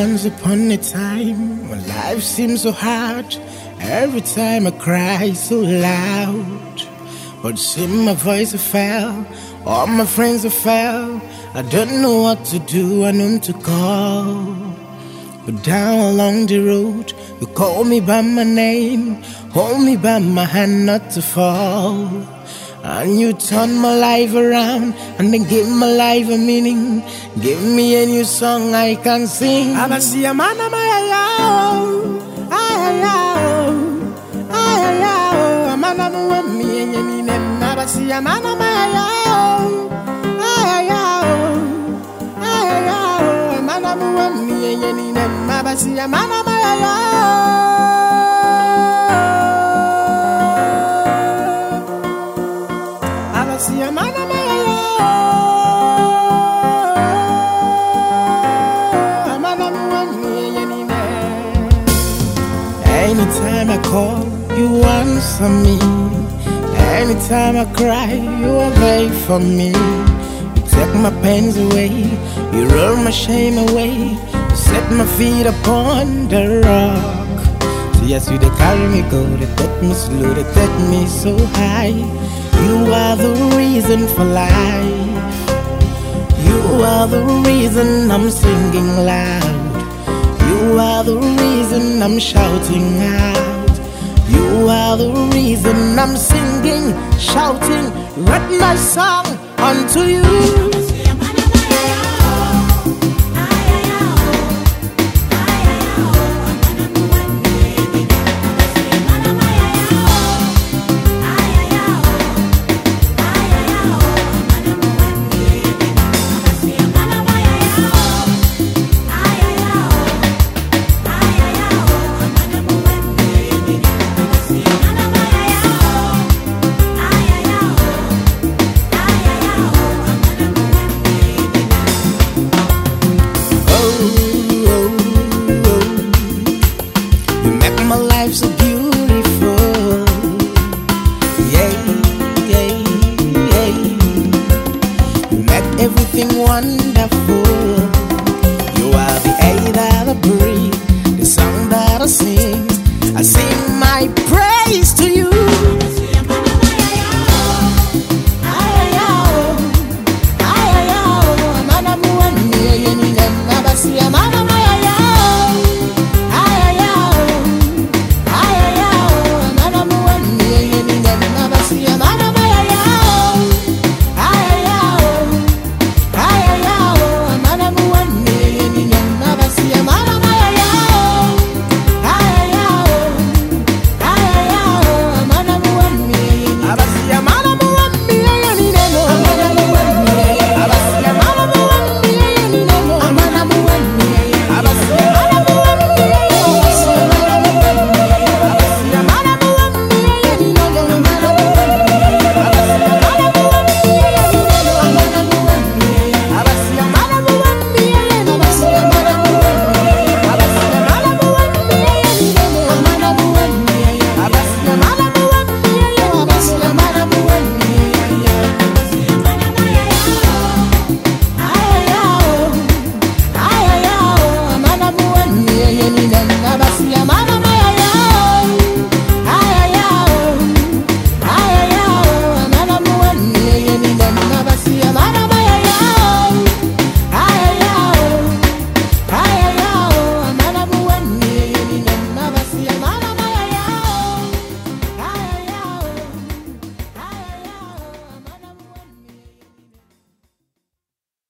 Once upon a time, when life seemed so hard, every time I cry so loud. But see my voice fell, all my friends fell. I don't know what to do, I know whom to call. But down along the road, you call me by my name, hold me by my hand not to fall. And you turn my life around and then give my life a meaning. Give me a new song I can sing. Abasiya mana mayao, ayao, ayao. Amana muami enyemi nem. Abasiya mana mayao, ayao, ayao. Amana muami enyemi nem. Abasiya mana mayao. Anytime I call, you answer me. Anytime I cry, you are there for me. You take my pains away, you roll my shame away. You set my feet upon the rock. So yes, you they carry me go, they take me slow, they take me so high. You are the reason for life. You are the reason I'm singing loud. You are the reason I'm shouting out. You are the reason I'm singing, shouting, write my song unto you. My life so beautiful, yeah, yeah, yeah. You make everything wonderful.